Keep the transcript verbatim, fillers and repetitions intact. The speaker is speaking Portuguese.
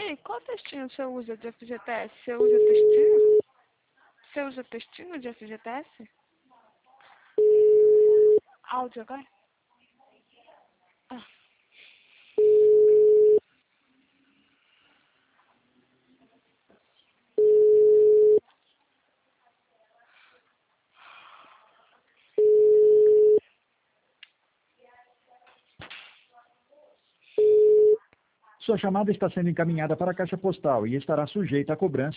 Ei, qual textinho você usa de F G T S? Você usa textinho? Você usa textinho de F G T S? Áudio agora? Ah. Sua chamada está sendo encaminhada para a caixa postal e estará sujeita a cobrança.